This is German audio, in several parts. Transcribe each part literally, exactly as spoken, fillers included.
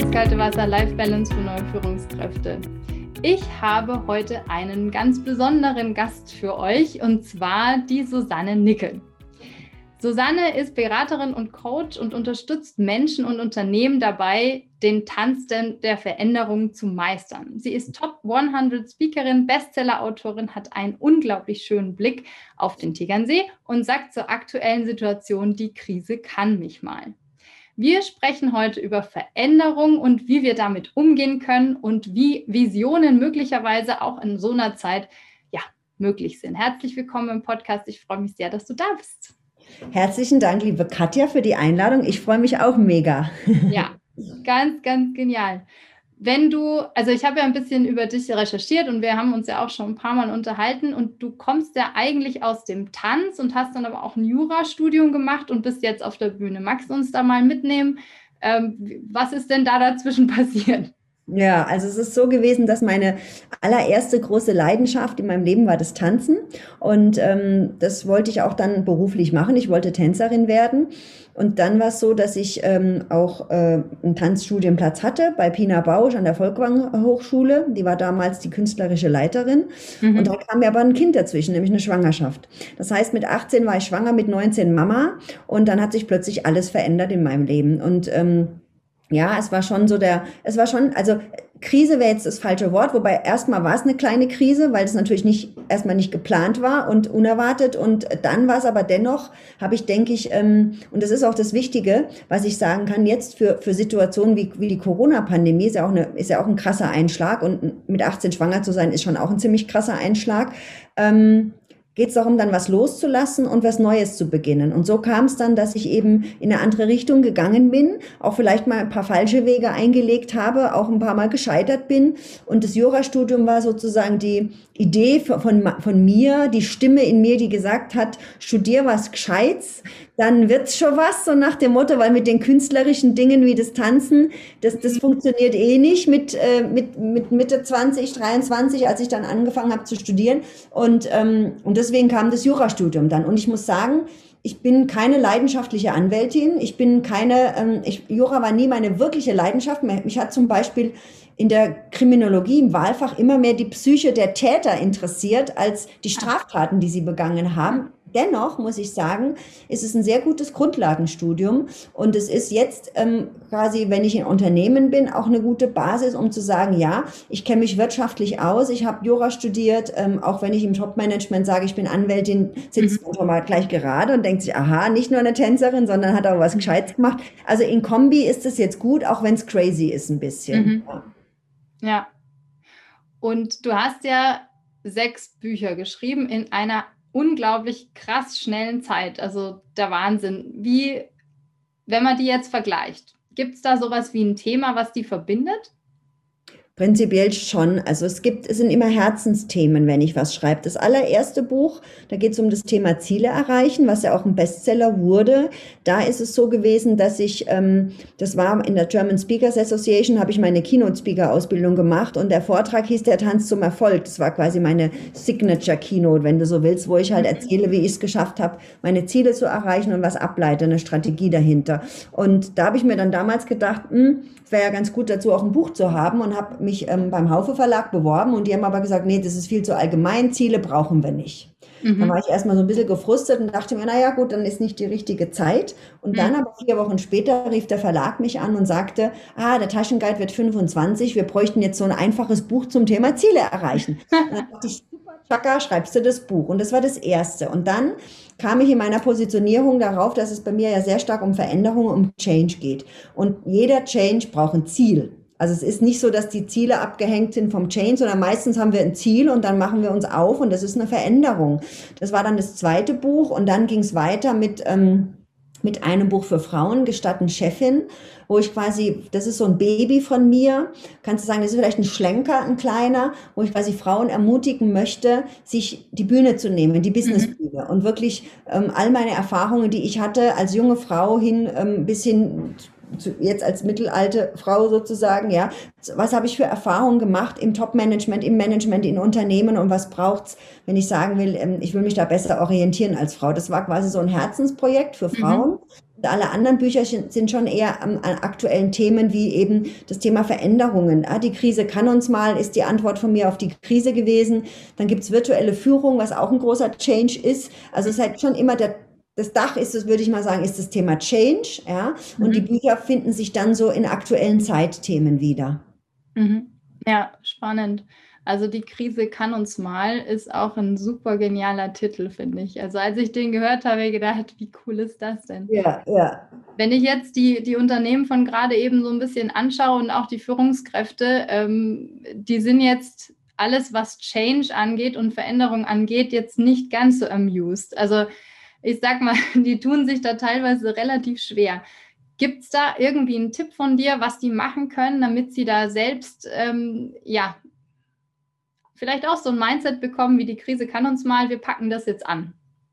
Eiskalte Wasser Life Balance für neue Führungskräfte. Ich habe heute einen ganz besonderen Gast für euch, und zwar die Susanne Nickel. Susanne ist Beraterin und Coach und unterstützt Menschen und Unternehmen dabei, den Tanz der Veränderung zu meistern. Sie ist Top hundert Speakerin, Bestseller-Autorin, hat einen unglaublich schönen Blick auf den Tegernsee und sagt zur aktuellen Situation, die Krise kann mich mal. Wir sprechen heute über Veränderung und wie wir damit umgehen können und wie Visionen möglicherweise auch in so einer Zeit ja, möglich sind. Herzlich willkommen im Podcast. Ich freue mich sehr, dass du da bist. Herzlichen Dank, liebe Katja, für die Einladung. Ich freue mich auch mega. Ja, ganz, ganz genial. Wenn du, also ich habe ja ein bisschen über dich recherchiert und wir haben uns ja auch schon ein paar Mal unterhalten, und du kommst ja eigentlich aus dem Tanz und hast dann aber auch ein Jurastudium gemacht und bist jetzt auf der Bühne. Magst du uns da mal mitnehmen? Ähm, was ist denn da dazwischen passiert? Ja, also es ist so gewesen, dass meine allererste große Leidenschaft in meinem Leben war das Tanzen, und ähm, das wollte ich auch dann beruflich machen. Ich wollte Tänzerin werden, und dann war es so, dass ich ähm, auch äh, einen Tanzstudienplatz hatte bei Pina Bausch an der Folkwang Hochschule. Die war damals die künstlerische Leiterin, mhm. und da kam mir aber ein Kind dazwischen, nämlich eine Schwangerschaft. Das heißt, mit achtzehn war ich schwanger, mit neunzehn Mama, und dann hat sich plötzlich alles verändert in meinem Leben. Und ähm, Ja, es war schon so der, es war schon, also Krise wäre jetzt das falsche Wort, wobei erstmal war es eine kleine Krise, weil es natürlich nicht, erstmal nicht geplant war und unerwartet, und dann war es aber dennoch, habe ich, denke ich, ähm, und das ist auch das Wichtige, was ich sagen kann, jetzt für, für Situationen wie, wie die Corona-Pandemie ist ja auch eine, ist ja auch ein krasser Einschlag, und mit achtzehn schwanger zu sein ist schon auch ein ziemlich krasser Einschlag. Ähm, geht es darum, dann was loszulassen und was Neues zu beginnen. Und so kam es dann, dass ich eben in eine andere Richtung gegangen bin, auch vielleicht mal ein paar falsche Wege eingelegt habe, auch ein paar Mal gescheitert bin. Und das Jurastudium war sozusagen die Idee von, von, von mir, die Stimme in mir, die gesagt hat, studier was Gescheites, dann wird's schon was, so nach dem Motto, weil mit den künstlerischen Dingen wie das Tanzen, das, das funktioniert eh nicht mit, äh, mit, mit Mitte zwanzig, dreiundzwanzig, als ich dann angefangen habe zu studieren. Und, ähm, und deswegen kam das Jurastudium dann. Und ich muss sagen, ich bin keine leidenschaftliche Anwältin. Ich bin keine, ähm, ich, Jura war nie meine wirkliche Leidenschaft. Mich hat zum Beispiel in der Kriminologie im Wahlfach immer mehr die Psyche der Täter interessiert als die Straftaten, die sie begangen haben. Dennoch muss ich sagen, ist es ein sehr gutes Grundlagenstudium, und es ist jetzt ähm, quasi, wenn ich in Unternehmen bin, auch eine gute Basis, um zu sagen, ja, ich kenne mich wirtschaftlich aus, ich habe Jura studiert, ähm, auch wenn ich im Top-Management sage, ich bin Anwältin, sitzt man schon mal gleich gerade und denkt sich, aha, nicht nur eine Tänzerin, sondern hat auch was Gescheites gemacht. Also in Kombi ist es jetzt gut, auch wenn es crazy ist ein bisschen. Mhm. Ja. Ja, und du hast ja sechs Bücher geschrieben in einer unglaublich krass schnellen Zeit, also der Wahnsinn. Wie, wenn man die jetzt vergleicht, gibt es da sowas wie ein Thema, was die verbindet? Prinzipiell schon. Also es gibt, es sind immer Herzensthemen, wenn ich was schreibe. Das allererste Buch, da geht es um das Thema Ziele erreichen, was ja auch ein Bestseller wurde. Da ist es so gewesen, dass ich, ähm, das war in der German Speakers Association, habe ich meine Keynote-Speaker-Ausbildung gemacht, und der Vortrag hieß der Tanz zum Erfolg. Das war quasi meine Signature-Keynote, wenn du so willst, wo ich halt erzähle, wie ich es geschafft habe, meine Ziele zu erreichen und was ableite, eine Strategie dahinter. Und da habe ich mir dann damals gedacht, hm, es wäre ja ganz gut dazu auch ein Buch zu haben, und habe mich ähm, beim Haufe Verlag beworben, und die haben aber gesagt, nee, das ist viel zu allgemein, Ziele brauchen wir nicht. Mhm. Dann war ich erstmal so ein bisschen gefrustet und dachte mir, naja gut, dann ist nicht die richtige Zeit. Und dann aber vier Wochen später rief der Verlag mich an und sagte, ah, der Taschenguide wird fünfundzwanzig, wir bräuchten jetzt so ein einfaches Buch zum Thema Ziele erreichen. Und dann dachte ich, super, Chaka, schreibst du das Buch. Und das war das Erste. Und dann kam ich in meiner Positionierung darauf, dass es bei mir ja sehr stark um Veränderung, um Change geht. Und jeder Change braucht ein Ziel. Also es ist nicht so, dass die Ziele abgehängt sind vom Change, sondern meistens haben wir ein Ziel und dann machen wir uns auf, und das ist eine Veränderung. Das war dann das zweite Buch, und dann ging es weiter mit ähm, mit einem Buch für Frauen, Gestatten Chefin, wo ich quasi, das ist so ein Baby von mir, kannst du sagen, das ist vielleicht ein Schlenker, ein kleiner, wo ich quasi Frauen ermutigen möchte, sich die Bühne zu nehmen, die Businessbühne, mhm. und wirklich ähm, all meine Erfahrungen, die ich hatte als junge Frau hin, ähm, bis hin jetzt als mittelalte Frau sozusagen, ja, was habe ich für Erfahrungen gemacht im Top-Management, im Management, in Unternehmen und was braucht's, wenn ich sagen will, ich will mich da besser orientieren als Frau. Das war quasi so ein Herzensprojekt für Frauen. Mhm. Und alle anderen Bücher sind schon eher an, an aktuellen Themen wie eben das Thema Veränderungen. Ah, die Krise kann uns mal, ist die Antwort von mir auf die Krise gewesen. Dann gibt's virtuelle Führung, was auch ein großer Change ist. Also es ist halt schon immer der Das Dach ist, das würde ich mal sagen, ist das Thema Change, ja. Und mhm. die Bücher finden sich dann so in aktuellen Zeitthemen wieder. Mhm. Ja, spannend. Also die Krise kann uns mal, ist auch ein super genialer Titel, finde ich. Also als ich den gehört habe, habe ich gedacht, wie cool ist das denn? Ja, ja. Wenn ich jetzt die, die Unternehmen von gerade eben so ein bisschen anschaue und auch die Führungskräfte, ähm, die sind jetzt alles, was Change angeht und Veränderung angeht, jetzt nicht ganz so amused. Also ich sag mal, die tun sich da teilweise relativ schwer. Gibt es da irgendwie einen Tipp von dir, was die machen können, damit sie da selbst, ähm, ja, vielleicht auch so ein Mindset bekommen, wie die Krise kann uns mal, wir packen das jetzt an?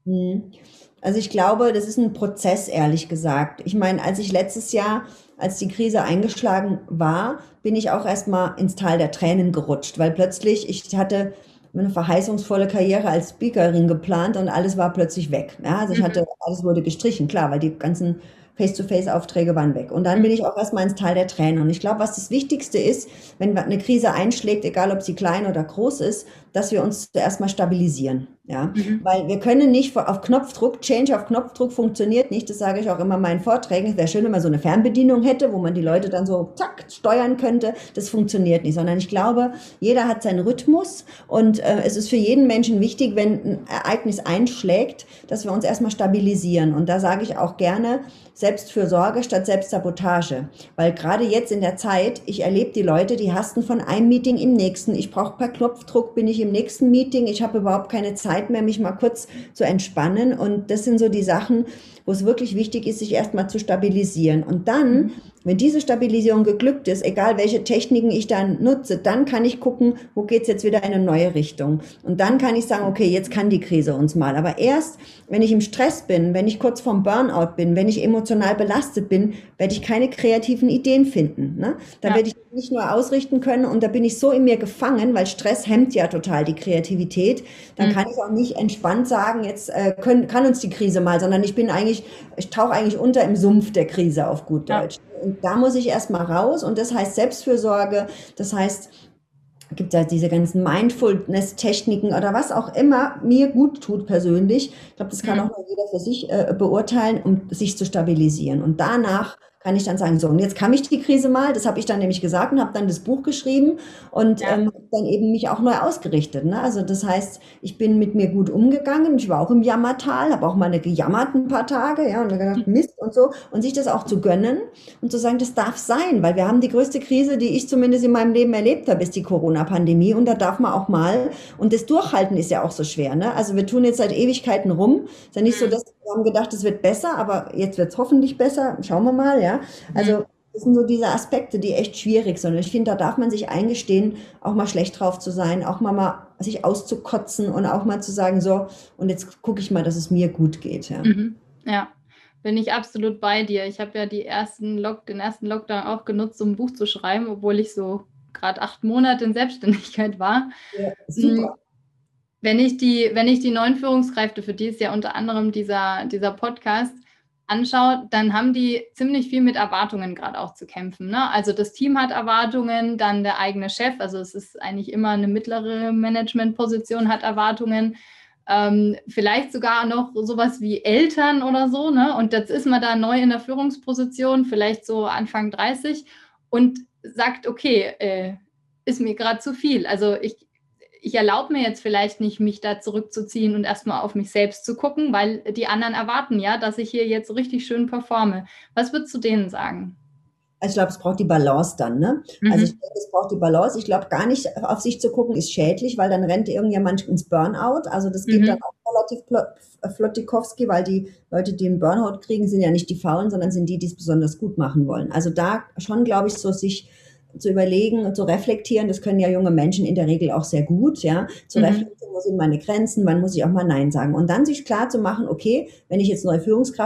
Also ich glaube, das ist ein Prozess, ehrlich gesagt. Ich meine, als ich letztes Jahr, als die Krise eingeschlagen war, bin ich auch erstmal ins Tal der Tränen gerutscht, weil plötzlich, ich hatte eine verheißungsvolle Karriere als Speakerin geplant und alles war plötzlich weg. Ja, also ich hatte, alles wurde gestrichen, klar, weil die ganzen Face-to-Face-Aufträge waren weg. Und dann bin ich auch erstmal ins Tal der Tränen. Und ich glaube, was das Wichtigste ist, wenn eine Krise einschlägt, egal ob sie klein oder groß ist, dass wir uns zuerst mal stabilisieren. Ja, mhm. Weil wir können nicht auf Knopfdruck, Change auf Knopfdruck funktioniert nicht. Das sage ich auch immer in meinen Vorträgen. Es wäre schön, wenn man so eine Fernbedienung hätte, wo man die Leute dann so zack steuern könnte. Das funktioniert nicht, sondern ich glaube, jeder hat seinen Rhythmus und äh, es ist für jeden Menschen wichtig, wenn ein Ereignis einschlägt, dass wir uns erstmal stabilisieren. Und da sage ich auch gerne, Selbstfürsorge statt Selbstsabotage. Weil gerade jetzt in der Zeit, ich erlebe die Leute, die hasten von einem Meeting im nächsten. Ich brauche per Knopfdruck, bin ich im nächsten Meeting. Ich habe überhaupt keine Zeit mehr, mich mal kurz zu entspannen. Und das sind so die Sachen, wo es wirklich wichtig ist, sich erstmal zu stabilisieren. Und dann, wenn diese Stabilisierung geglückt ist, egal welche Techniken ich dann nutze, dann kann ich gucken, wo geht's jetzt wieder in eine neue Richtung. Und dann kann ich sagen, okay, jetzt kann die Krise uns mal. Aber erst, wenn ich im Stress bin, wenn ich kurz vorm Burnout bin, wenn ich emotional belastet bin, werde ich keine kreativen Ideen finden. Ne? Da ja. werde ich nicht nur ausrichten können und da bin ich so in mir gefangen, weil Stress hemmt ja total die Kreativität. Dann mhm. kann ich auch nicht entspannt sagen, jetzt äh, können, kann uns die Krise mal, sondern ich bin eigentlich, ich tauche eigentlich unter im Sumpf der Krise auf gut Deutsch. Ja. Und da muss ich erstmal raus und das heißt Selbstfürsorge, das heißt, gibt ja diese ganzen Mindfulness-Techniken oder was auch immer mir gut tut persönlich. Ich glaube, das kann auch nur jeder für sich äh, beurteilen, um sich zu stabilisieren. Und danach kann ich dann sagen, so, und jetzt kam ich die Krise mal, das habe ich dann nämlich gesagt und habe dann das Buch geschrieben und ja. ähm, dann eben mich auch neu ausgerichtet. Ne? Also das heißt, ich bin mit mir gut umgegangen, ich war auch im Jammertal, habe auch mal eine gejammert ein paar Tage, ja, und dann gedacht, Mist und so, und sich das auch zu gönnen und zu sagen, das darf sein, weil wir haben die größte Krise, die ich zumindest in meinem Leben erlebt habe, ist die Corona-Pandemie und da darf man auch mal, und das Durchhalten ist ja auch so schwer, ne? Also wir tun jetzt seit Ewigkeiten rum, ist ja nicht so, dass wir haben gedacht, es wird besser, aber jetzt wird es hoffentlich besser, schauen wir mal, ja. Also das sind so diese Aspekte, die echt schwierig sind. Und ich finde, da darf man sich eingestehen, auch mal schlecht drauf zu sein, auch mal, mal sich auszukotzen und auch mal zu sagen, so, und jetzt gucke ich mal, dass es mir gut geht. Ja, mhm. Ja, bin ich absolut bei dir. Ich habe ja die ersten Lock, den ersten Lockdown auch genutzt, um ein Buch zu schreiben, obwohl ich so gerade acht Monate in Selbstständigkeit war. Ja, super. Wenn ich die, wenn ich die neuen Führungskräfte, für die ist ja unter anderem dieser, dieser Podcast, anschaue, dann haben die ziemlich viel mit Erwartungen gerade auch zu kämpfen. Ne? Also das Team hat Erwartungen, dann der eigene Chef, also es ist eigentlich immer eine mittlere Managementposition, hat Erwartungen, ähm, vielleicht sogar noch sowas wie Eltern oder so. Ne? Und jetzt ist man da neu in der Führungsposition, vielleicht so Anfang dreißig und sagt, okay, äh, ist mir gerade zu viel. Also ich Ich erlaube mir jetzt vielleicht nicht, mich da zurückzuziehen und erstmal auf mich selbst zu gucken, weil die anderen erwarten ja, dass ich hier jetzt richtig schön performe. Was würdest du denen sagen? Also ich glaube, es braucht die Balance dann, ne? Mhm. Also ich denke, es braucht die Balance. Ich glaube, gar nicht auf sich zu gucken, ist schädlich, weil dann rennt irgendjemand ins Burnout. Also das geht mhm. dann auch relativ Flottikowski, weil die Leute, die einen Burnout kriegen, sind ja nicht die Faulen, sondern sind die, die es besonders gut machen wollen. Also da schon, glaube ich, so sich zu überlegen und zu reflektieren, das können ja junge Menschen in der Regel auch sehr gut, ja, zu mhm. reflektieren, wo sind meine Grenzen, wann muss ich auch mal Nein sagen und dann sich klar zu machen, okay, wenn ich jetzt neue Führungskraft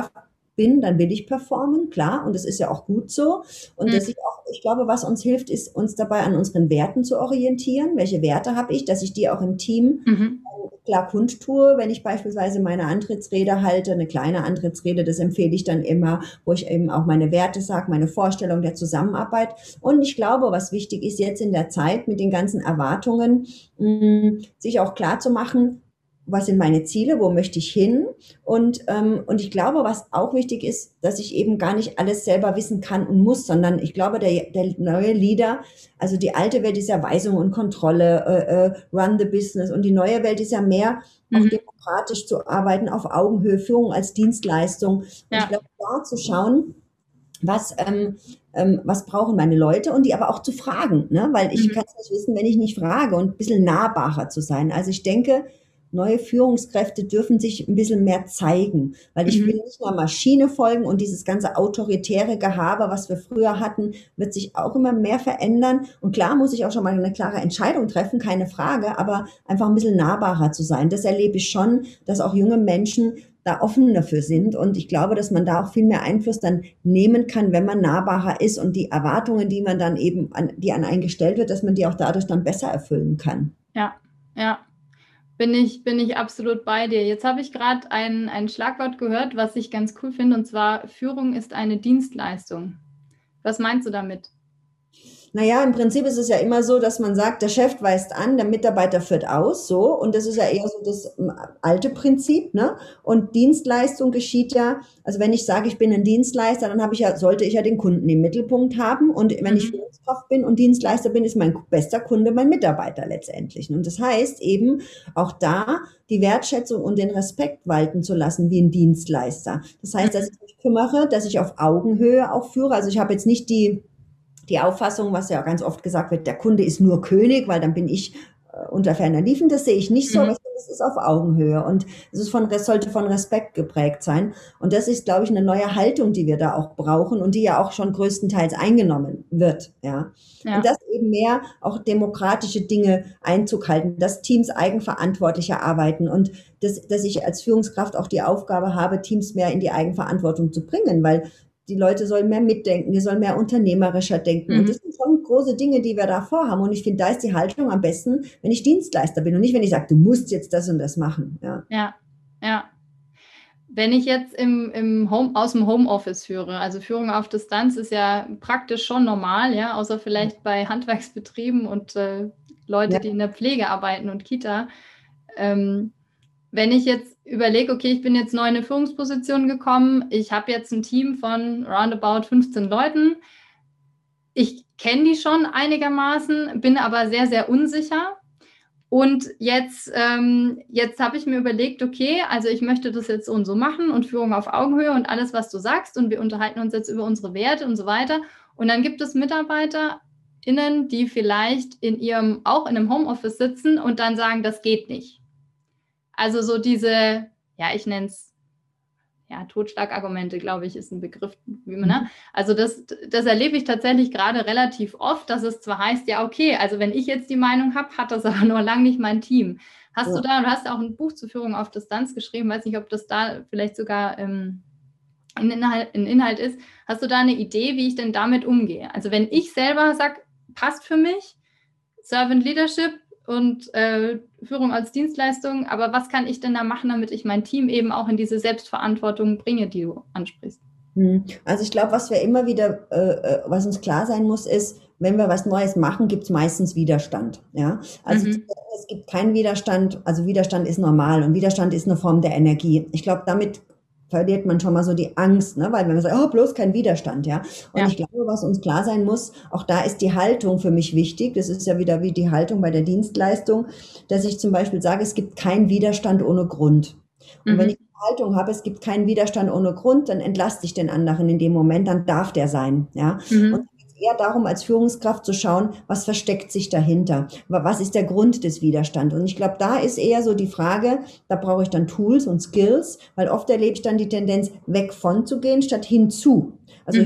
bin, dann will ich performen, klar, und das ist ja auch gut so. Und dass Mhm. ich auch, ich glaube, was uns hilft, ist, uns dabei an unseren Werten zu orientieren. Welche Werte habe ich, dass ich die auch im Team Mhm. klar kundtue, wenn ich beispielsweise meine Antrittsrede halte, eine kleine Antrittsrede, das empfehle ich dann immer, wo ich eben auch meine Werte sage, meine Vorstellung der Zusammenarbeit. Und ich glaube, was wichtig ist jetzt in der Zeit mit den ganzen Erwartungen, mh, sich auch klar zu machen, was sind meine Ziele, wo möchte ich hin? Und, ähm, und ich glaube, was auch wichtig ist, dass ich eben gar nicht alles selber wissen kann und muss, sondern ich glaube, der, der neue Leader, also die alte Welt ist ja Weisung und Kontrolle, äh, äh, run the business, und die neue Welt ist ja mehr auch Mhm. demokratisch zu arbeiten, auf Augenhöhe, Führung als Dienstleistung. Und ich Ja. glaube, da zu schauen, was, ähm, ähm, was brauchen meine Leute, und die aber auch zu fragen, ne? Weil ich Mhm. kann es nicht wissen, wenn ich nicht frage, und ein bisschen nahbarer zu sein. Also ich denke, neue Führungskräfte dürfen sich ein bisschen mehr zeigen, weil ich will Mhm. nicht einer Maschine folgen, und dieses ganze autoritäre Gehabe, was wir früher hatten, wird sich auch immer mehr verändern. Und klar muss ich auch schon mal eine klare Entscheidung treffen, keine Frage, aber einfach ein bisschen nahbarer zu sein. Das erlebe ich schon, dass auch junge Menschen da offen dafür sind. Und ich glaube, dass man da auch viel mehr Einfluss dann nehmen kann, wenn man nahbarer ist, und die Erwartungen, die man dann eben an, die an einen gestellt wird, dass man die auch dadurch dann besser erfüllen kann. Ja. Ja. Bin ich, bin ich absolut bei dir. Jetzt habe ich gerade ein, ein Schlagwort gehört, was ich ganz cool finde, und zwar Führung ist eine Dienstleistung. Was meinst du damit? Naja, im Prinzip ist es ja immer so, dass man sagt, der Chef weist an, der Mitarbeiter führt aus, so. Und das ist ja eher so das ähm, alte Prinzip, ne? Und Dienstleistung geschieht ja, also wenn ich sage, ich bin ein Dienstleister, dann habe ich ja, sollte ich ja den Kunden im Mittelpunkt haben. Und wenn ich Mhm. Führungskraft bin und Dienstleister bin, ist mein bester Kunde mein Mitarbeiter letztendlich. Und das heißt eben auch da die Wertschätzung und den Respekt walten zu lassen wie ein Dienstleister. Das heißt, dass Mhm. ich mich kümmere, dass ich auf Augenhöhe auch führe. Also ich habe jetzt nicht die die Auffassung, was ja ganz oft gesagt wird, der Kunde ist nur König, weil dann bin ich äh, unter ferner Liefen. Das sehe ich nicht so, aber Mhm. ich finde, es ist auf Augenhöhe, und es ist von, es sollte von Respekt geprägt sein. Und das ist, glaube ich, eine neue Haltung, die wir da auch brauchen, und die ja auch schon größtenteils eingenommen wird, ja. Und Ja. dass eben mehr auch demokratische Dinge Einzug halten, dass Teams eigenverantwortlicher arbeiten, und dass, dass ich als Führungskraft auch die Aufgabe habe, Teams mehr in die Eigenverantwortung zu bringen, weil die Leute sollen mehr mitdenken, die sollen mehr unternehmerischer denken. Und das Mhm. sind schon große Dinge, die wir da vorhaben. Und ich finde, da ist die Haltung am besten, wenn ich Dienstleister bin und nicht, wenn ich sage, du musst jetzt das und das machen. Ja. Ja. Ja. Wenn ich jetzt im, im Home, aus dem Homeoffice führe, also Führung auf Distanz ist ja praktisch schon normal, ja, außer vielleicht bei Handwerksbetrieben und äh, Leute, Ja. die in der Pflege arbeiten und Kita. Ähm, wenn ich jetzt überlege, okay, ich bin jetzt neu in eine Führungsposition gekommen, ich habe jetzt ein Team von roundabout fünfzehn Leuten, ich kenne die schon einigermaßen, bin aber sehr, sehr unsicher. Und jetzt, ähm, jetzt habe ich mir überlegt, okay, also ich möchte das jetzt so und so machen und Führung auf Augenhöhe und alles, was du sagst, und wir unterhalten uns jetzt über unsere Werte und so weiter. Und dann gibt es MitarbeiterInnen, die vielleicht in ihrem, auch in einem Homeoffice sitzen und dann sagen, das geht nicht. Also so diese, ja, ich nenne es, ja, Totschlagargumente, glaube ich, ist ein Begriff, wie man, ne? Also das, das erlebe ich tatsächlich gerade relativ oft, dass es zwar heißt, ja, okay, also wenn ich jetzt die Meinung habe, hat das aber noch lange nicht mein Team. Hast du Ja. da, du hast auch ein Buch zur Führung auf Distanz geschrieben, weiß nicht, ob das da vielleicht sogar ähm, ein, Inhalt, ein Inhalt ist. Hast du da eine Idee, wie ich denn damit umgehe? Also wenn ich selber sage, passt für mich, Servant Leadership und äh, Führung als Dienstleistung, aber was kann ich denn da machen, damit ich mein Team eben auch in diese Selbstverantwortung bringe, die du ansprichst? Hm. Also ich glaube, was wir immer wieder, äh, äh, was uns klar sein muss, ist, wenn wir was Neues machen, gibt es meistens Widerstand. Ja, also Mhm. es gibt keinen Widerstand. Also Widerstand ist normal, und Widerstand ist eine Form der Energie. Ich glaube, damit verliert man schon mal so die Angst, ne? Weil wenn man sagt, oh, bloß kein Widerstand, ja. Und Ja. ich glaube, was uns klar sein muss, auch da ist die Haltung für mich wichtig. Das ist ja wieder wie die Haltung bei der Dienstleistung, dass ich zum Beispiel sage, es gibt keinen Widerstand ohne Grund. Und wenn ich Mhm. die Haltung habe, es gibt keinen Widerstand ohne Grund, dann entlaste ich den anderen in dem Moment, dann darf der sein, ja. Und Mhm. es geht eher darum, als Führungskraft zu schauen, was versteckt sich dahinter? Was ist der Grund des Widerstands? Und ich glaube, da ist eher so die Frage, da brauche ich dann Tools und Skills, weil oft erlebe ich dann die Tendenz, weg von zu gehen, statt hinzu. Also hin Mhm. zu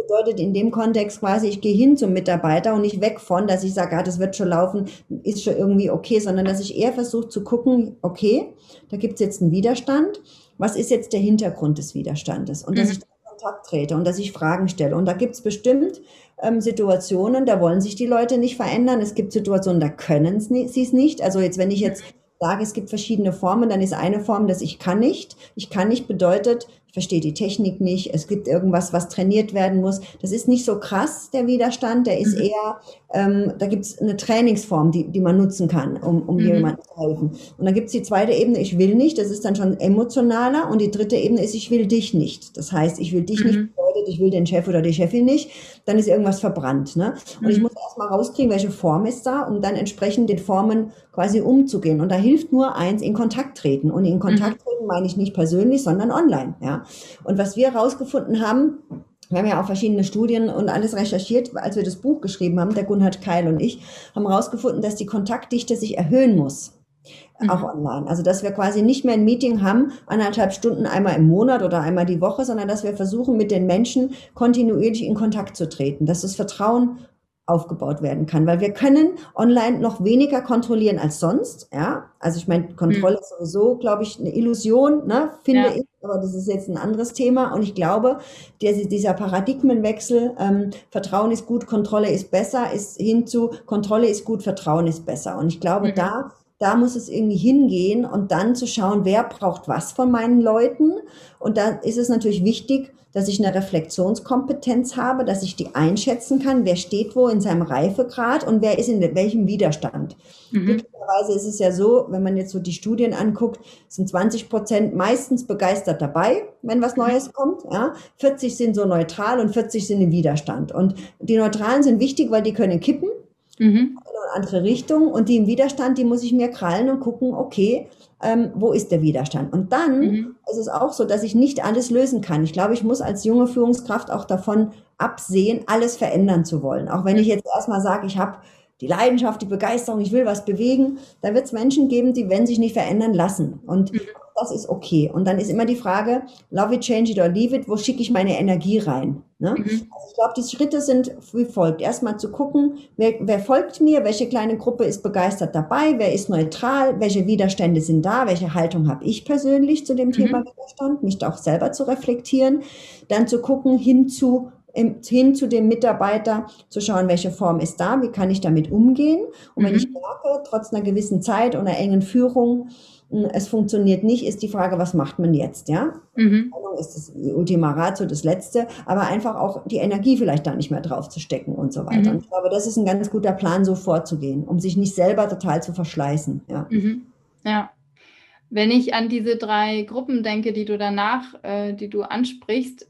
bedeutet in dem Kontext quasi, ich gehe hin zum Mitarbeiter und nicht weg von, dass ich sage, ah, das wird schon laufen, ist schon irgendwie okay, sondern dass ich eher versuche zu gucken, okay, da gibt es jetzt einen Widerstand, was ist jetzt der Hintergrund des Widerstandes? Und dass Mhm. ich da in Kontakt trete und dass ich Fragen stelle. Und da gibt es bestimmt ähm, Situationen, da wollen sich die Leute nicht verändern. Es gibt Situationen, da können sie es nicht. Also jetzt, wenn ich jetzt sage, es gibt verschiedene Formen, dann ist eine Form, dass ich kann nicht. Ich kann nicht bedeutet, ich verstehe die Technik nicht, es gibt irgendwas, was trainiert werden muss. Das ist nicht so krass, der Widerstand, der ist Mhm. eher, ähm, da gibt es eine Trainingsform, die, die man nutzen kann, um, um Mhm. jemandem zu helfen. Und dann gibt es die zweite Ebene, ich will nicht, das ist dann schon emotionaler. Und die dritte Ebene ist, ich will dich nicht. Das heißt, ich will dich nicht Mhm. bedeutet, ich will den Chef oder die Chefin nicht, dann ist irgendwas verbrannt. Ne? Und ich Mhm. muss erstmal rauskriegen, welche Form ist da, um dann entsprechend den Formen quasi umzugehen. Und da hilft nur eins, in Kontakt treten. Und in Mhm. Kontakt treten meine ich nicht persönlich, sondern online. Ja? Und was wir herausgefunden haben, wir haben ja auch verschiedene Studien und alles recherchiert, als wir das Buch geschrieben haben, der Gunhard Keil und ich, haben herausgefunden, dass die Kontaktdichte sich erhöhen muss. Auch Mhm. online. Also, dass wir quasi nicht mehr ein Meeting haben, anderthalb Stunden einmal im Monat oder einmal die Woche, sondern dass wir versuchen, mit den Menschen kontinuierlich in Kontakt zu treten, dass das Vertrauen aufgebaut werden kann, weil wir können online noch weniger kontrollieren als sonst, ja. Also ich meine, Kontrolle Mhm. ist sowieso, glaube ich, eine Illusion, ne, finde Ja. ich, aber das ist jetzt ein anderes Thema und ich glaube, der, dieser Paradigmenwechsel, ähm, Vertrauen ist gut, Kontrolle ist besser, ist hinzu, Kontrolle ist gut, Vertrauen ist besser und ich glaube, Mhm. da da muss es irgendwie hingehen und dann zu schauen, wer braucht was von meinen Leuten. Und da ist es natürlich wichtig, dass ich eine Reflexionskompetenz habe, dass ich die einschätzen kann, wer steht wo in seinem Reifegrad und wer ist in welchem Widerstand. Mhm. Glücklicherweise ist es ja so, wenn man jetzt so die Studien anguckt, sind zwanzig Prozent meistens begeistert dabei, wenn was Neues kommt. Ja. vierzig sind so neutral und vierzig sind im Widerstand. Und die Neutralen sind wichtig, weil die können kippen. Mhm. In eine andere Richtung und die im Widerstand, die muss ich mir krallen und gucken, okay, ähm, wo ist der Widerstand? Und dann Mhm. ist es auch so, dass ich nicht alles lösen kann. Ich glaube, ich muss als junge Führungskraft auch davon absehen, alles verändern zu wollen. Auch wenn ich jetzt erstmal sage, ich habe die Leidenschaft, die Begeisterung, ich will was bewegen, da wird es Menschen geben, die werden sich nicht verändern lassen. Und Mhm. das ist okay. Und dann ist immer die Frage, love it, change it or leave it, wo schicke ich meine Energie rein? Ne? Mhm. Also ich glaube, die Schritte sind wie folgt. Erstmal zu gucken, wer, wer folgt mir, welche kleine Gruppe ist begeistert dabei, wer ist neutral, welche Widerstände sind da, welche Haltung habe ich persönlich zu dem Thema Mhm. Widerstand, mich auch selber zu reflektieren, dann zu gucken hin zu hin zu dem Mitarbeiter, zu schauen, welche Form ist da, wie kann ich damit umgehen. Und wenn ich Mhm. merke, trotz einer gewissen Zeit und einer engen Führung, es funktioniert nicht, ist die Frage, was macht man jetzt, ja? Mhm. Ist das Ultima Ratio, das Letzte, aber einfach auch die Energie vielleicht da nicht mehr drauf zu stecken und so weiter. Mhm. Und ich glaube, das ist ein ganz guter Plan, so vorzugehen, um sich nicht selber total zu verschleißen, ja. Mhm. Ja. Wenn ich an diese drei Gruppen denke, die du danach, äh, die du ansprichst,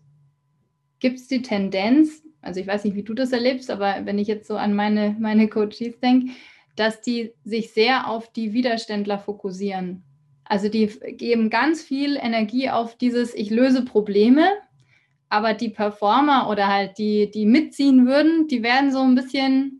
gibt es die Tendenz, also ich weiß nicht, wie du das erlebst, aber wenn ich jetzt so an meine, meine Coaches denke, dass die sich sehr auf die Widerständler fokussieren. Also die geben ganz viel Energie auf dieses, ich löse Probleme, aber die Performer oder halt die, die mitziehen würden, die werden so ein bisschen,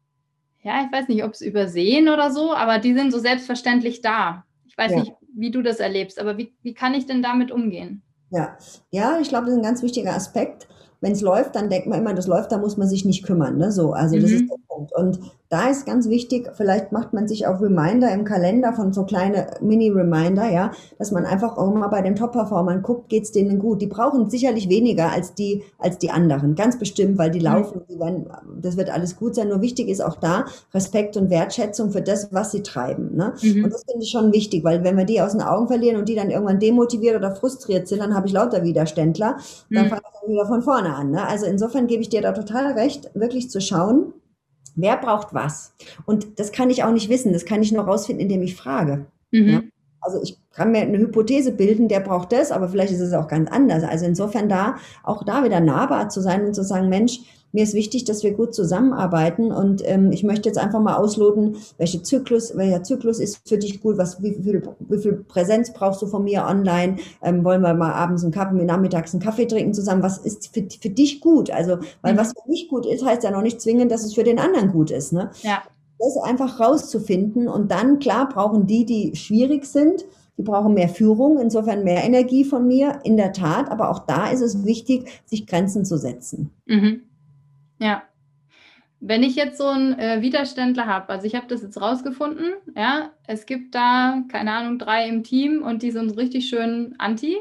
ja, ich weiß nicht, ob es übersehen oder so, aber die sind so selbstverständlich da. Ich weiß Ja. nicht, wie du das erlebst, aber wie, wie kann ich denn damit umgehen? Ja, ja, ich glaube, das ist ein ganz wichtiger Aspekt. Wenn es läuft, dann denkt man immer, das läuft, da muss man sich nicht kümmern, ne? So, also das ist der Mhm. Punkt. Und da ist ganz wichtig, vielleicht macht man sich auch Reminder im Kalender von so kleine Mini-Reminder, ja, dass man einfach auch mal bei den Top-Performern guckt, geht's denen gut. Die brauchen sicherlich weniger als die, als die anderen, ganz bestimmt, weil die laufen, die werden, das wird alles gut sein. Nur wichtig ist auch da Respekt und Wertschätzung für das, was sie treiben, ne? Mhm. Und das finde ich schon wichtig, weil wenn wir die aus den Augen verlieren und die dann irgendwann demotiviert oder frustriert sind, dann habe ich lauter Widerständler, dann Mhm. fange ich dann wieder von vorne an, ne? Also insofern gebe ich dir da total recht, wirklich zu schauen, wer braucht was? Und das kann ich auch nicht wissen, das kann ich nur rausfinden, indem ich frage. Ja? Mhm. Also ich kann mir eine Hypothese bilden, der braucht das, aber vielleicht ist es auch ganz anders. Also insofern da, auch da wieder nahbar zu sein und zu sagen, Mensch, mir ist wichtig, dass wir gut zusammenarbeiten und ähm, ich möchte jetzt einfach mal ausloten, welche Zyklus, welcher Zyklus ist für dich gut, was, wie viel, wie viel Präsenz brauchst du von mir online, ähm, wollen wir mal abends einen Kaffee, nachmittags einen Kaffee trinken zusammen, was ist für, für dich gut? Also, weil Mhm. was für mich gut ist, heißt ja noch nicht zwingend, dass es für den anderen gut ist, ne? Ja. Das einfach rauszufinden und dann, klar, brauchen die, die schwierig sind, die brauchen mehr Führung, insofern mehr Energie von mir, in der Tat. Aber auch da ist es wichtig, sich Grenzen zu setzen. Mhm. Ja. Wenn ich jetzt so einen äh, Widerständler habe, also ich habe das jetzt rausgefunden, ja, es gibt da, keine Ahnung, drei im Team und die sind richtig schön anti.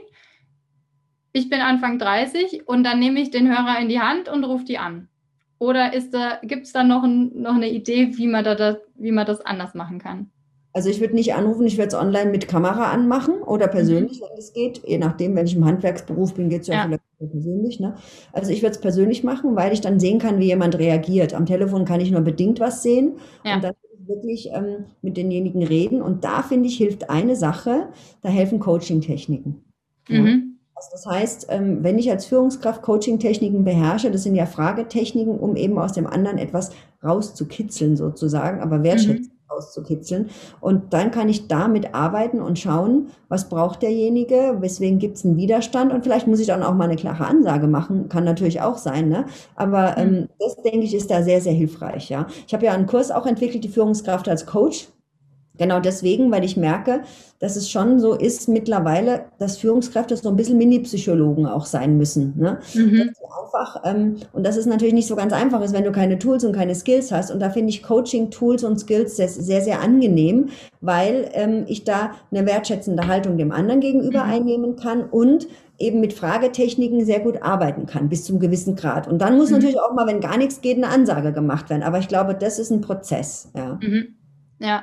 Ich bin Anfang dreißig und dann nehme ich den Hörer in die Hand und rufe die an. Oder ist da, gibt es da noch, ein, noch eine Idee, wie man, da, das, wie man das anders machen kann? Also ich würde nicht anrufen, ich würde es online mit Kamera anmachen oder persönlich, Mhm. wenn es geht. Je nachdem, wenn ich im Handwerksberuf bin, geht es ja, Ja. vielleicht persönlich. Ne? Also ich würde es persönlich machen, weil ich dann sehen kann, wie jemand reagiert. Am Telefon kann ich nur bedingt was sehen Ja. und dann wirklich ähm, mit denjenigen reden. Und da, finde ich, hilft eine Sache, da helfen Coaching-Techniken. Ja? Mhm. Also das heißt, ähm, wenn ich als Führungskraft Coaching-Techniken beherrsche, das sind ja Fragetechniken, um eben aus dem anderen etwas rauszukitzeln sozusagen, aber wertschätzend Mhm. rauszukitzeln. Und dann kann ich damit arbeiten und schauen, was braucht derjenige, weswegen gibt es einen Widerstand und vielleicht muss ich dann auch mal eine klare Ansage machen, kann natürlich auch sein, ne? Aber Mhm. ähm, das, denke ich, ist da sehr, sehr hilfreich, ja. Ich habe ja einen Kurs auch entwickelt, die Führungskraft als Coach. Genau deswegen, weil ich merke, dass es schon so ist mittlerweile, dass Führungskräfte so ein bisschen Mini-Psychologen auch sein müssen. Ne? Mhm. Dass du einfach, ähm, und das ist natürlich nicht so ganz einfach ist, wenn du keine Tools und keine Skills hast. Und da finde ich Coaching-Tools und Skills sehr, sehr, sehr angenehm, weil ähm, ich da eine wertschätzende Haltung dem anderen gegenüber Mhm. einnehmen kann und eben mit Fragetechniken sehr gut arbeiten kann, bis zum gewissen Grad. Und dann muss Mhm. natürlich auch mal, wenn gar nichts geht, eine Ansage gemacht werden. Aber ich glaube, das ist ein Prozess. Ja. Mhm. Ja.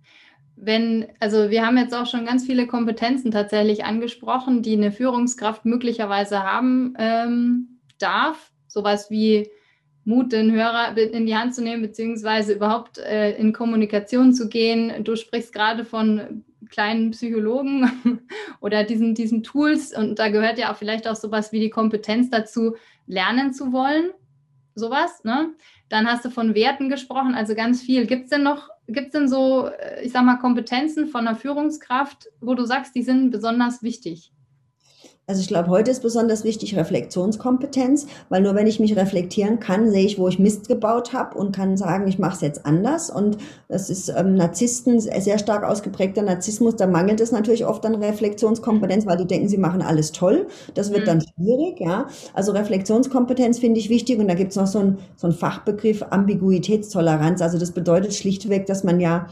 Wenn, also wir haben jetzt auch schon ganz viele Kompetenzen tatsächlich angesprochen, die eine Führungskraft möglicherweise haben ähm, darf. Sowas wie Mut, den Hörer in die Hand zu nehmen, beziehungsweise überhaupt äh, in Kommunikation zu gehen. Du sprichst gerade von kleinen Psychologen oder diesen, diesen Tools und da gehört ja auch vielleicht auch sowas wie die Kompetenz dazu, lernen zu wollen. Sowas, ne? Dann hast du von Werten gesprochen, also ganz viel. Gibt es denn noch, gibt es denn so, ich sag mal, Kompetenzen von einer Führungskraft, wo du sagst, die sind besonders wichtig? Also ich glaube, heute ist besonders wichtig Reflexionskompetenz, weil nur wenn ich mich reflektieren kann, sehe ich, wo ich Mist gebaut habe und kann sagen, ich mache es jetzt anders. Und das ist ähm, Narzissten, sehr stark ausgeprägter Narzissmus, da mangelt es natürlich oft an Reflexionskompetenz, weil die denken, sie machen alles toll. Das wird dann schwierig, ja. Also Reflexionskompetenz finde ich wichtig und da gibt es noch so einen so einen Fachbegriff Ambiguitätstoleranz. Also das bedeutet schlichtweg, dass man ja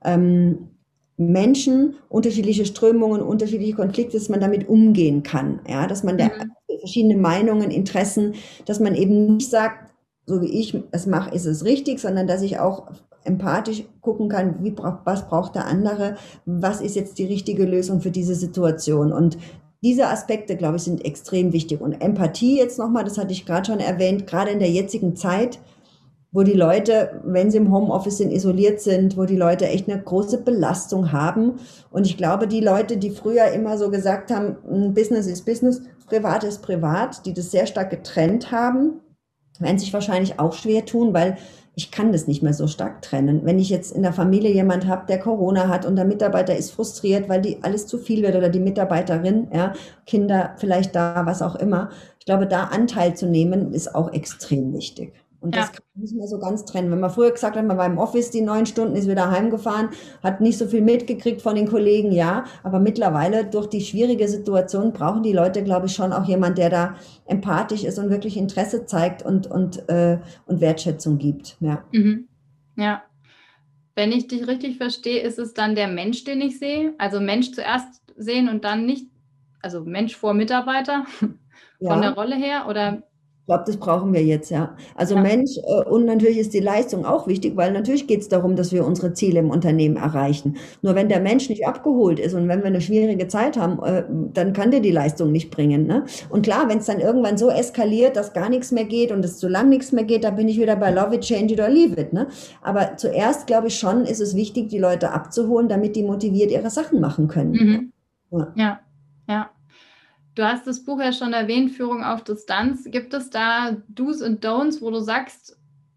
ähm, Menschen, unterschiedliche Strömungen, unterschiedliche Konflikte, dass man damit umgehen kann, ja, dass man der Mhm. verschiedene Meinungen, Interessen, dass man eben nicht sagt, so wie ich es mache, ist es richtig, sondern dass ich auch empathisch gucken kann, wie braucht, was braucht der andere, was ist jetzt die richtige Lösung für diese Situation und diese Aspekte, glaube ich, sind extrem wichtig und Empathie jetzt nochmal, das hatte ich gerade schon erwähnt, gerade in der jetzigen Zeit, wo die Leute, wenn sie im Homeoffice sind, isoliert sind, wo die Leute echt eine große Belastung haben. Und ich glaube, die Leute, die früher immer so gesagt haben, Business ist Business, Privat ist Privat, die das sehr stark getrennt haben, werden sich wahrscheinlich auch schwer tun, weil ich kann das nicht mehr so stark trennen. Wenn ich jetzt in der Familie jemand habe, der Corona hat und der Mitarbeiter ist frustriert, weil die alles zu viel wird oder die Mitarbeiterin, ja, Kinder vielleicht da, was auch immer. Ich glaube, da Anteil zu nehmen, ist auch extrem wichtig. Und das Ja. kann man nicht mehr so ganz trennen. Wenn man früher gesagt hat, man war im Office die neun Stunden, ist wieder heimgefahren, hat nicht so viel mitgekriegt von den Kollegen, ja. Aber mittlerweile durch die schwierige Situation brauchen die Leute, glaube ich, schon auch jemand, der da empathisch ist und wirklich Interesse zeigt und, und, äh, und Wertschätzung gibt. Ja. Mhm. Ja. Wenn ich dich richtig verstehe, ist es dann der Mensch, den ich sehe? Also Mensch zuerst sehen und dann nicht, also Mensch vor Mitarbeiter von Ja. der Rolle her oder? Ich glaube, das brauchen wir jetzt, ja. Also Ja. Mensch, äh, und natürlich ist die Leistung auch wichtig, weil natürlich geht es darum, dass wir unsere Ziele im Unternehmen erreichen. Nur wenn der Mensch nicht abgeholt ist und wenn wir eine schwierige Zeit haben, äh, dann kann der die Leistung nicht bringen. Ne? Und klar, wenn es dann irgendwann so eskaliert, dass gar nichts mehr geht und es zu lang nichts mehr geht, dann bin ich wieder bei Love it, change it or leave it. Ne? Aber zuerst, glaube ich schon, ist es wichtig, die Leute abzuholen, damit die motiviert ihre Sachen machen können. Mhm. Ja. Ja, ja. Du hast das Buch ja schon erwähnt, Führung auf Distanz. Gibt es da Do's und Don'ts, wo du sagst,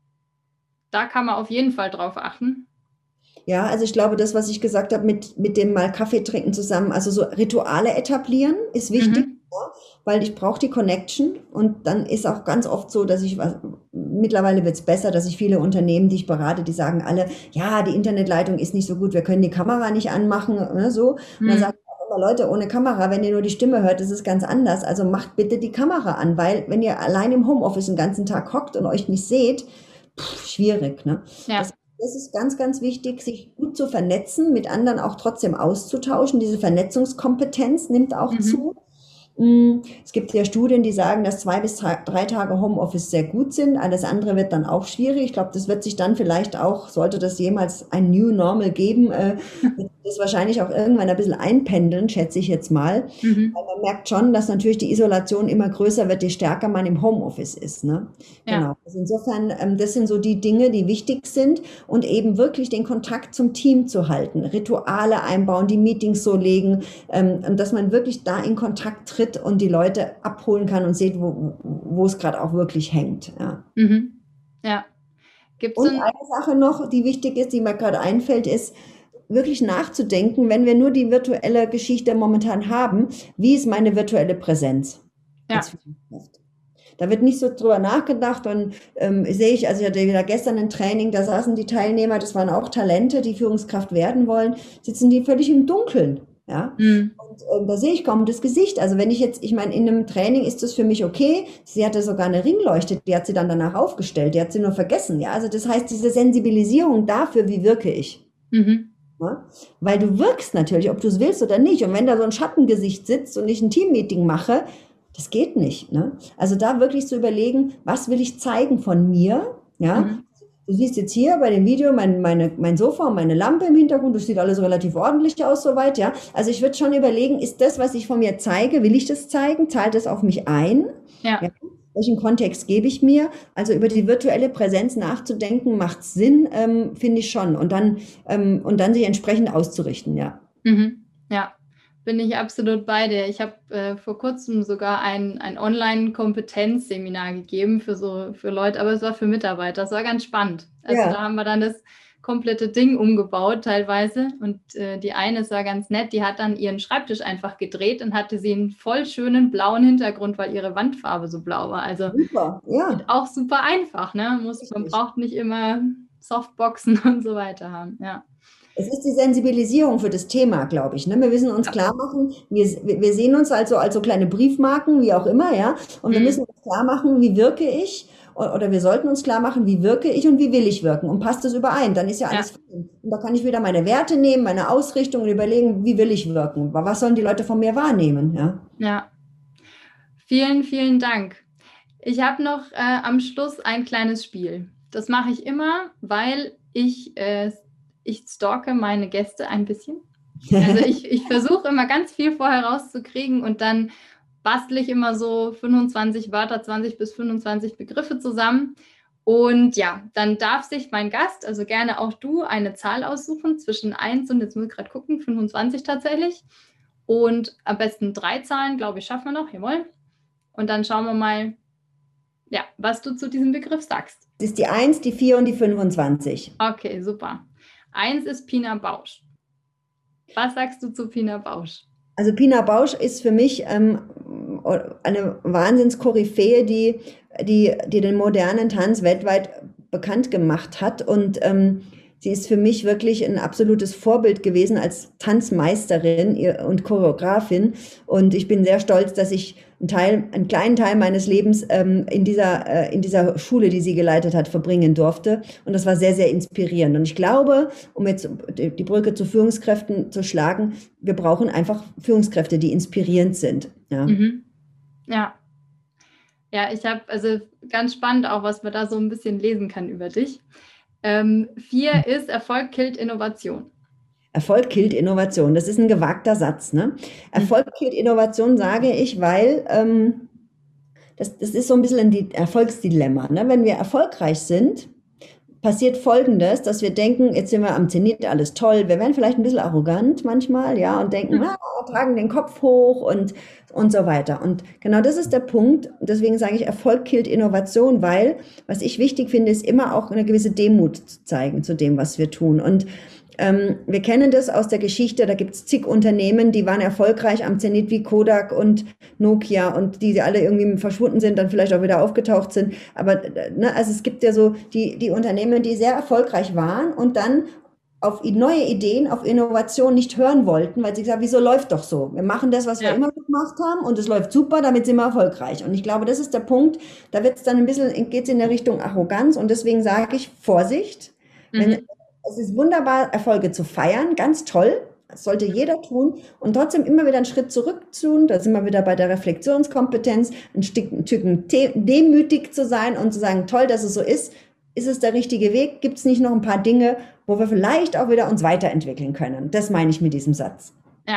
da kann man auf jeden Fall drauf achten? Ja, also ich glaube, das, was ich gesagt habe, mit, mit dem mal Kaffee trinken zusammen, also so Rituale etablieren ist wichtig, Mhm. ja, weil ich brauche die Connection und dann ist auch ganz oft so, dass ich, was, mittlerweile wird es besser, dass ich viele Unternehmen, die ich berate, die sagen alle, ja, die Internetleitung ist nicht so gut, wir können die Kamera nicht anmachen, ne, so. Und dann Mhm. sage ich, immer, Leute, ohne Kamera, wenn ihr nur die Stimme hört, ist es ganz anders. Also macht bitte die Kamera an, weil wenn ihr allein im Homeoffice den ganzen Tag hockt und euch nicht seht, pff, schwierig, ne? Ja. Das, das ist ganz, ganz wichtig, sich gut zu vernetzen, mit anderen auch trotzdem auszutauschen. Diese Vernetzungskompetenz nimmt auch Mhm. zu. Mm, Es gibt ja Studien, die sagen, dass zwei bis drei drei Tage Homeoffice sehr gut sind. Alles andere wird dann auch schwierig. Ich glaube, das wird sich dann vielleicht auch, sollte das jemals ein New Normal geben, äh, wird das wahrscheinlich auch irgendwann ein bisschen einpendeln, schätze ich jetzt mal. Mhm. Weil man merkt schon, dass natürlich die Isolation immer größer wird, je stärker man im Homeoffice ist, ne? Ja. Genau. Also insofern, ähm, das sind so die Dinge, die wichtig sind und eben wirklich den Kontakt zum Team zu halten, Rituale einbauen, die Meetings so legen, ähm, und dass man wirklich da in Kontakt tritt und die Leute abholen kann und sieht, wo, wo es gerade auch wirklich hängt. Ja. Mhm. Ja. Gibt es Und ein, eine Sache noch, die wichtig ist, die mir gerade einfällt, ist wirklich nachzudenken, wenn wir nur die virtuelle Geschichte momentan haben, wie ist meine virtuelle Präsenz als ja. Führungskraft? Da wird nicht so drüber nachgedacht und ähm, sehe ich, also ich hatte wieder gestern ein Training, da saßen die Teilnehmer, das waren auch Talente, die Führungskraft werden wollen, sitzen die völlig im Dunkeln. Ja, Mhm. und ähm, da sehe ich kaum das Gesicht. Also wenn ich jetzt, ich meine, in einem Training ist das für mich okay. Sie hatte sogar eine Ringleuchte, die hat sie dann danach aufgestellt, die hat sie nur vergessen. Ja, also das heißt, diese Sensibilisierung dafür, wie wirke ich. Mhm. Ja? Weil du wirkst natürlich, ob du es willst oder nicht. Und wenn da so ein Schattengesicht sitzt und ich ein Teammeeting mache, das geht nicht. Ne? Also da wirklich zu überlegen, was will ich zeigen von mir? Ja. Mhm. Du siehst jetzt hier bei dem Video mein, meine, mein Sofa und meine Lampe im Hintergrund. Das sieht alles relativ ordentlich aus soweit. Ja. Also ich würde schon überlegen, ist das, was ich von mir zeige, will ich das zeigen? Zahlt das auf mich ein? Ja. Ja. Welchen Kontext gebe ich mir? Also über die virtuelle Präsenz nachzudenken, macht Sinn, ähm, finde ich schon. Und dann, ähm, und dann sich entsprechend auszurichten, ja. Mhm. Ja, bin ich absolut bei dir. Ich habe äh, vor kurzem sogar ein, ein Online-Kompetenzseminar gegeben für so für Leute, aber es war für Mitarbeiter. Das war ganz spannend. Also Ja. da haben wir dann das komplette Ding umgebaut teilweise. Und äh, die eine, es war ganz nett, die hat dann ihren Schreibtisch einfach gedreht und hatte sie einen voll schönen blauen Hintergrund, weil ihre Wandfarbe so blau war. Also Super, ja. auch super einfach, ne? Muss, man Richtig. braucht nicht immer Softboxen und so weiter haben. Ja. Es ist die Sensibilisierung für das Thema, glaube ich. Ne? Wir müssen uns klar machen, wir, wir sehen uns also als so kleine Briefmarken, wie auch immer, ja. Und wir Mhm. müssen uns klar machen, wie wirke ich? Oder wir sollten uns klar machen, wie wirke ich und wie will ich wirken? Und passt das überein? Dann ist ja alles fein. Und da kann ich wieder meine Werte nehmen, meine Ausrichtung und überlegen, wie will ich wirken? Was sollen die Leute von mir wahrnehmen? Ja. Ja. Vielen, vielen Dank. Ich habe noch äh, am Schluss ein kleines Spiel. Das mache ich immer, weil ich, äh, ich stalke meine Gäste ein bisschen. Also ich, ich versuche immer ganz viel vorher rauszukriegen und dann bastle ich immer so fünfundzwanzig Wörter, zwanzig bis fünfundzwanzig Begriffe zusammen. Und ja, dann darf sich mein Gast, also gerne auch du, eine Zahl aussuchen zwischen eins und, jetzt muss ich gerade gucken, fünfundzwanzig tatsächlich. Und am besten drei Zahlen, glaube ich, schaffen wir noch, jawohl. Und dann schauen wir mal, ja, was du zu diesem Begriff sagst. Das ist die eins, die vier und die fünfundzwanzig. Okay, super. Eins ist Pina Bausch. Was sagst du zu Pina Bausch? Also Pina Bausch ist für mich ähm, eine Wahnsinnskoryphäe, die, die, die den modernen Tanz weltweit bekannt gemacht hat. Und ähm, sie ist für mich wirklich ein absolutes Vorbild gewesen als Tanzmeisterin und Choreografin. Und ich bin sehr stolz, dass ich einen Teil, einen kleinen Teil meines Lebens ähm, in dieser, äh, in dieser Schule, die sie geleitet hat, verbringen durfte. Und das war sehr, sehr inspirierend. Und ich glaube, um jetzt die Brücke zu Führungskräften zu schlagen, wir brauchen einfach Führungskräfte, die inspirierend sind. Ja. Mhm. Ja. Ja, ich habe, also ganz spannend auch, was man da so ein bisschen lesen kann über dich. Ähm, vier ist Erfolg killt Innovation. Erfolg killt Innovation. Das ist ein gewagter Satz. Ne? Erfolg killt Innovation, sage ich, weil ähm, das, das ist so ein bisschen ein Erfolgsdilemma. Ne? Wenn wir erfolgreich sind, passiert Folgendes, dass wir denken, jetzt sind wir am Zenit, alles toll. Wir werden vielleicht ein bisschen arrogant manchmal, ja, und denken, ah, tragen den Kopf hoch und, und so weiter. Und genau das ist der Punkt. Deswegen sage ich, Erfolg killt Innovation, weil, was ich wichtig finde, ist immer auch eine gewisse Demut zu zeigen zu dem, was wir tun. Und ähm, wir kennen das aus der Geschichte, da gibt es zig Unternehmen, die waren erfolgreich am Zenit wie Kodak und Nokia und die alle irgendwie verschwunden sind, dann vielleicht auch wieder aufgetaucht sind. Aber ne, also es gibt ja so die, die Unternehmen, die sehr erfolgreich waren und dann auf neue Ideen, auf Innovation nicht hören wollten, weil sie gesagt haben, wieso läuft doch so? Wir machen das, was ja. wir immer gemacht haben und es läuft super, damit sind wir erfolgreich. Und ich glaube, das ist der Punkt, da wird es dann ein bisschen, geht es in der Richtung Arroganz und deswegen sage ich, Vorsicht. Mhm. Wenn, es ist wunderbar, Erfolge zu feiern, ganz toll, das sollte jeder tun und trotzdem immer wieder einen Schritt zurück tun, da sind wir wieder bei der Reflexionskompetenz, ein Stück, ein Stück demütig zu sein und zu sagen, toll, dass es so ist. Ist es der richtige Weg? Gibt es nicht noch ein paar Dinge, wo wir vielleicht auch wieder uns weiterentwickeln können? Das meine ich mit diesem Satz. Ja,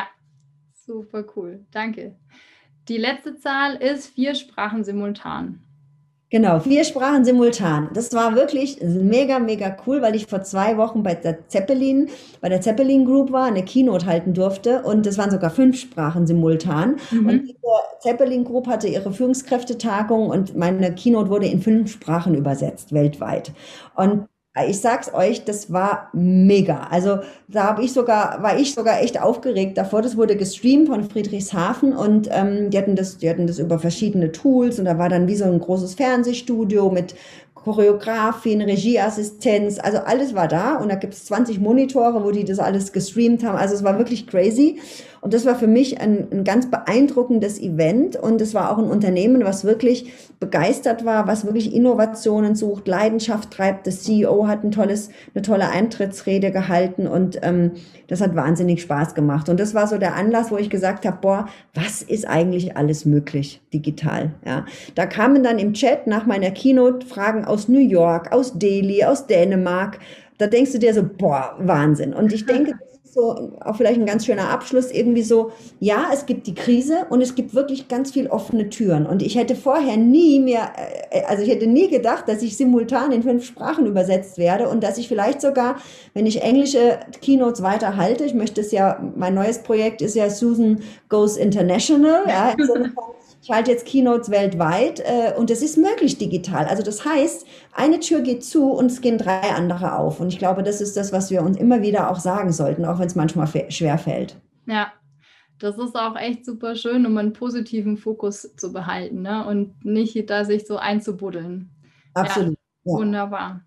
super cool. Danke. Die letzte Zahl ist vier Sprachen simultan. Genau, vier Sprachen simultan. Das war wirklich mega, mega cool, weil ich vor zwei Wochen bei der Zeppelin, bei der Zeppelin Group war, eine Keynote halten durfte und das waren sogar fünf Sprachen simultan. Mhm. Und diese Zeppelin Group hatte ihre Führungskräftetagung und meine Keynote wurde in fünf Sprachen übersetzt, weltweit. Und ich sag's euch, das war mega. Also da habe ich sogar, war ich sogar echt aufgeregt davor. Das wurde gestreamt von Friedrichshafen und ähm, die hatten das, die hatten das über verschiedene Tools und da war dann wie so ein großes Fernsehstudio mit Choreografin, Regieassistenz, also alles war da und da gibt es zwanzig Monitore, wo die das alles gestreamt haben. Also es war wirklich crazy und das war für mich ein, ein ganz beeindruckendes Event und es war auch ein Unternehmen, was wirklich begeistert war, was wirklich Innovationen sucht, Leidenschaft treibt. Der C E O hat ein tolles, eine tolle Eintrittsrede gehalten und ähm, das hat wahnsinnig Spaß gemacht. Und das war so der Anlass, wo ich gesagt habe, boah, was ist eigentlich alles möglich digital? Ja, da kamen dann im Chat nach meiner Keynote Fragen aus New York, aus Delhi, aus Dänemark. Da denkst du dir so, boah, Wahnsinn. Und ich denke, das ist so auch vielleicht ein ganz schöner Abschluss, irgendwie so, ja, es gibt die Krise und es gibt wirklich ganz viel offene Türen. Und ich hätte vorher nie mehr, also ich hätte nie gedacht, dass ich simultan in fünf Sprachen übersetzt werde und dass ich vielleicht sogar, wenn ich englische Keynotes weiter halte, ich möchte es ja, mein neues Projekt ist ja Susan Goes International, ja, ich halte jetzt Keynotes weltweit äh, und es ist möglich digital. Also das heißt, eine Tür geht zu und es gehen drei andere auf. Und ich glaube, das ist das, was wir uns immer wieder auch sagen sollten, auch wenn es manchmal schwer fällt. Ja, das ist auch echt super schön, um einen positiven Fokus zu behalten, ne? Und nicht da sich so einzubuddeln. Absolut. Ja, ja. Wunderbar.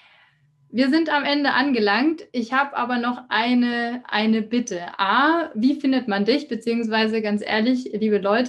Wir sind am Ende angelangt. Ich habe aber noch eine, eine Bitte. A, wie findet man dich? Beziehungsweise ganz ehrlich, liebe Leute,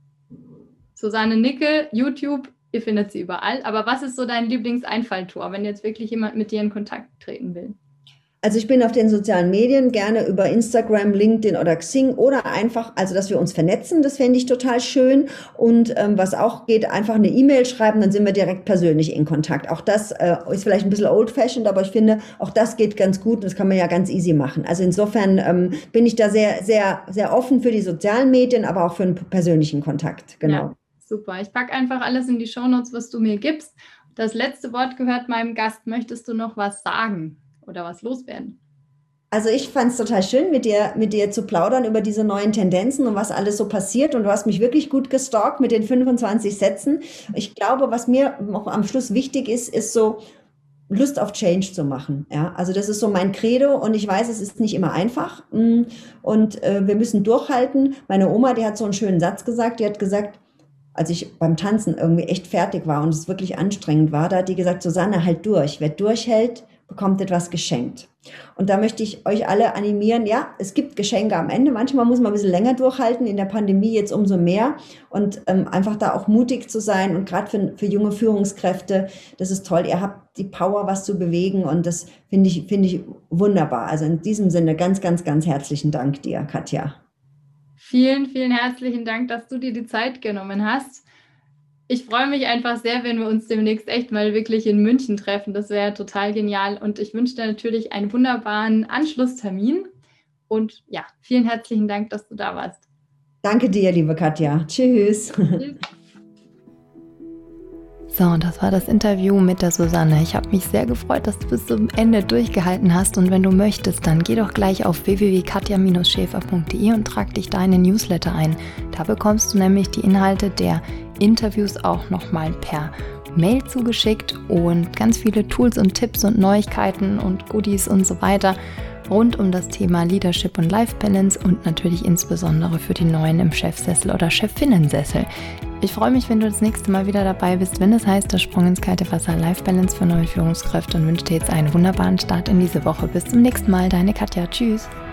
Susanne Nickel, YouTube, ihr findet sie überall. Aber was ist so dein Lieblingseinfalltor, wenn jetzt wirklich jemand mit dir in Kontakt treten will? Also ich bin auf den sozialen Medien gerne über Instagram, LinkedIn oder Xing oder einfach, also dass wir uns vernetzen, das fände ich total schön. Und ähm, was auch geht, einfach eine E-Mail schreiben, dann sind wir direkt persönlich in Kontakt. Auch das äh, ist vielleicht ein bisschen old-fashioned, aber ich finde, auch das geht ganz gut und das kann man ja ganz easy machen. Also insofern ähm, bin ich da sehr, sehr, sehr offen für die sozialen Medien, aber auch für einen persönlichen Kontakt. Genau. Ja. Super, ich packe einfach alles in die Shownotes, was du mir gibst. Das letzte Wort gehört meinem Gast. Möchtest du noch was sagen oder was loswerden? Also ich fand es total schön, mit dir, mit dir zu plaudern über diese neuen Tendenzen und was alles so passiert. Und du hast mich wirklich gut gestalkt mit den fünfundzwanzig Sätzen. Ich glaube, was mir auch am Schluss wichtig ist, ist so Lust auf Change zu machen. Ja, also das ist so mein Credo und ich weiß, es ist nicht immer einfach. Und äh, wir müssen durchhalten. Meine Oma, die hat so einen schönen Satz gesagt. Die hat gesagt, als ich beim Tanzen irgendwie echt fertig war und es wirklich anstrengend war, da hat die gesagt, Susanne, halt durch. Wer durchhält, bekommt etwas geschenkt. Und da möchte ich euch alle animieren, ja, es gibt Geschenke am Ende. Manchmal muss man ein bisschen länger durchhalten, in der Pandemie jetzt umso mehr. Und ähm, einfach da auch mutig zu sein und gerade für, für junge Führungskräfte, das ist toll. Ihr habt die Power, was zu bewegen und das finde ich, finde ich wunderbar. Also in diesem Sinne ganz, ganz, ganz herzlichen Dank dir, Katja. Vielen, vielen herzlichen Dank, dass du dir die Zeit genommen hast. Ich freue mich einfach sehr, wenn wir uns demnächst echt mal wirklich in München treffen. Das wäre total genial. Und ich wünsche dir natürlich einen wunderbaren Anschlusstermin. Und ja, vielen herzlichen Dank, dass du da warst. Danke dir, liebe Katja. Tschüss. Tschüss. So, und das war das Interview mit der Susanne. Ich habe mich sehr gefreut, dass du bis zum Ende durchgehalten hast. Und wenn du möchtest, dann geh doch gleich auf w w w punkt katja Bindestrich schäfer punkt de und trag dich da in den Newsletter ein. Da bekommst du nämlich die Inhalte der Interviews auch nochmal per Mail zugeschickt und ganz viele Tools und Tipps und Neuigkeiten und Goodies und so weiter rund um das Thema Leadership und Life Balance und natürlich insbesondere für die Neuen im Chefsessel oder Chefinnensessel. Ich freue mich, wenn du das nächste Mal wieder dabei bist, wenn es heißt, der Sprung ins kalte Wasser, Life Balance für neue Führungskräfte, und wünsche dir jetzt einen wunderbaren Start in diese Woche. Bis zum nächsten Mal, deine Katja. Tschüss.